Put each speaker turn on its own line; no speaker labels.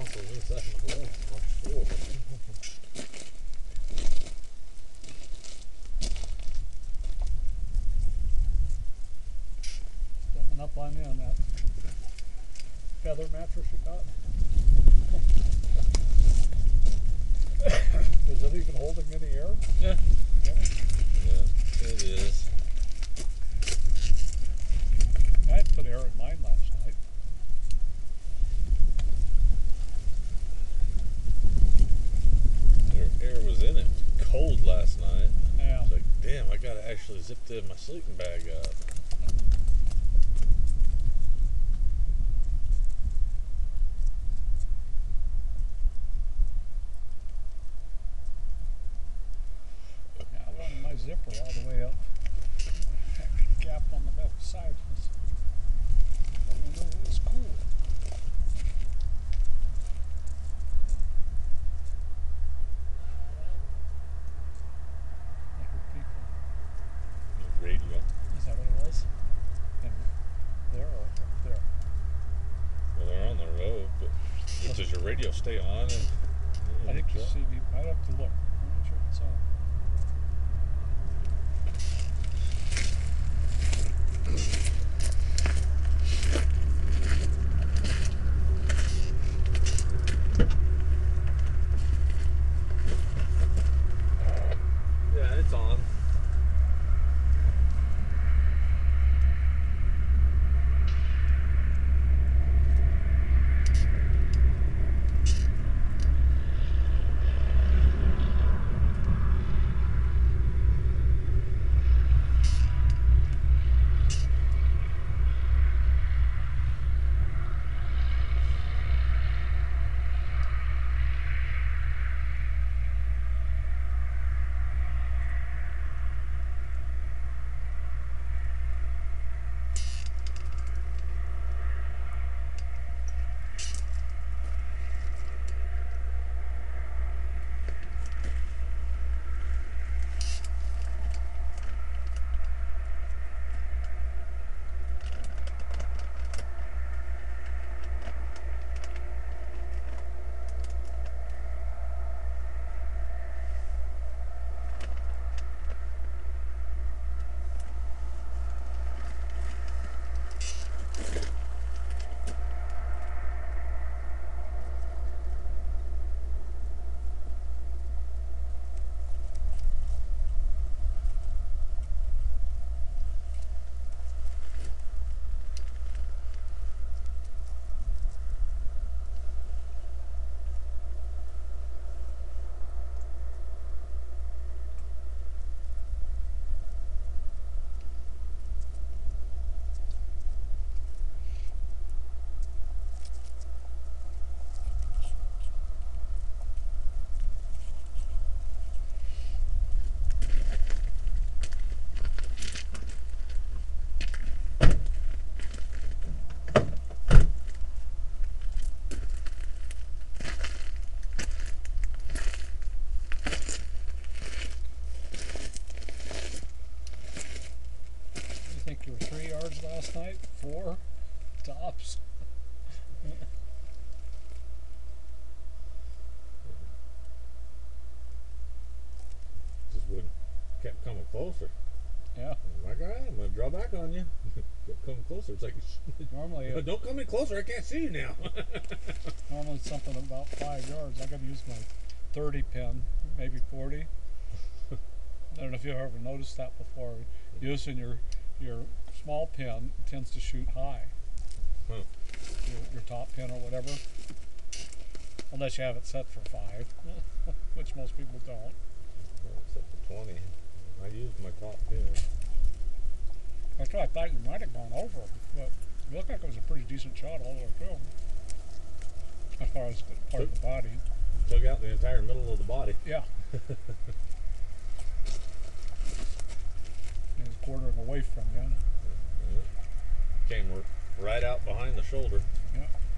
missiles inside my legs. I'm sure.
Stepping up on you on that feather mattress you got. Is it even holding any air?
Yeah.
Yeah.
Yeah, it is.
I had put air in mine last night.
Air was in it. It was cold last night.
Yeah.
It's like, damn, I gotta actually zip my sleeping bag up.
Yeah, I wanted my zipper all the way up. That gap on the left side was, I know it was cool. I heard people.
Radio.
Is that what it was? And there or up there?
Well, they're on the road, but does your radio stay on?
I think you see me. I'd have to look. I'm not sure if it's on.
Yeah, it's on.
You think you were 3 yards last night? 4 tops.
Just wouldn't. Kept coming closer.
Yeah.
I'm like, alright, I'm gonna draw back on you. Kept coming closer. It's like,
Normally,
don't come in closer. I can't see you now.
normally it's something about 5 yards. I got to use my 30 pin, maybe 40. I don't know if you've ever noticed that before. Using your small pin tends to shoot high.
Huh.
Your top pin or whatever, unless you have it set for 5, which most people don't.
Well, it's up to 20. I used my top pin.
That's what I thought you might have gone over, but it looked like it was a pretty decent shot all the way through. As far as part of the body.
Took out the entire middle of the body.
Yeah. It was quartering away from you.
Came right out behind the shoulder.
Yeah.